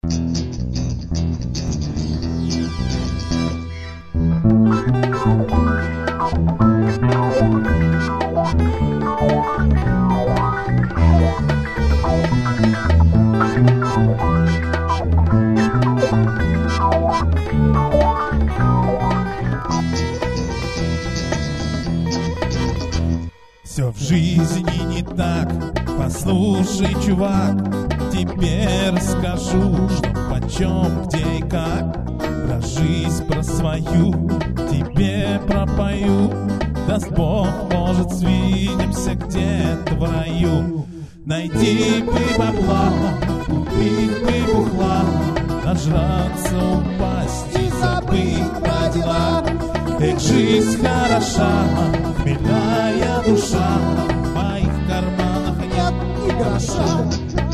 Все в жизни не так, послушай, чувак, тебе расскажу, что почем, где и как. Про жизнь, про свою тебе пропою. Даст Бог, может, свидимся где-то в раю. Найти бы бабла, купить бы бухла, нажраться, упасть и забыть про дела. Эх, жизнь хороша, хмельная душа, в моих карманах нет ни гроша.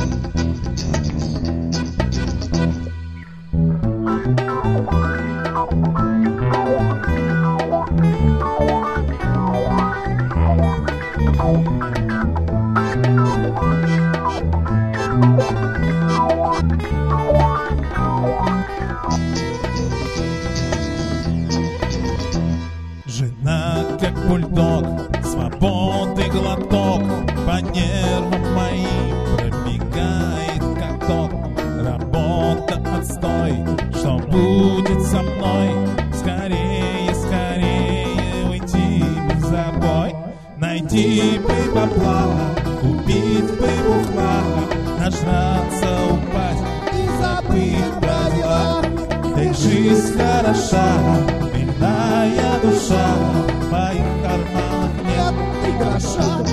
Жена как бульдог, свободы глоток, по нервам моим пробегает как ток. Работа отстой, что будет со мной? Скорее, скорее уйти в забой. Найти бы бабла, купить бы бухла, нажраться, упасть и забыть про дела. Эх, жизнь хороша, хмельная душа, в моих карманах нет ни гроша.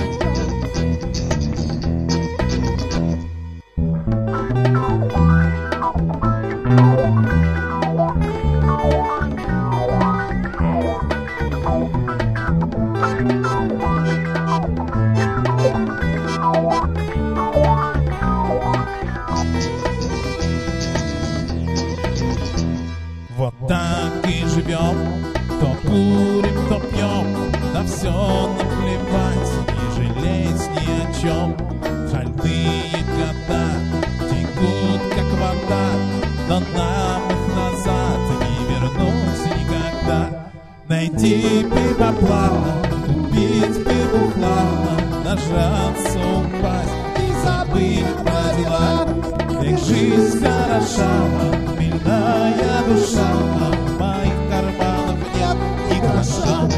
Вот так и живем, то курим, то пьем, на все наплевать, не жалеть ни о чем. Шальные года текут, как вода, но нам их назад не вернуть никогда. Найти бы бабла, купить бы бухла, нажраться, упасть и забыть про дела. Эх, жизнь хороша, хмельная душа, в моих карманах нет ни гроша.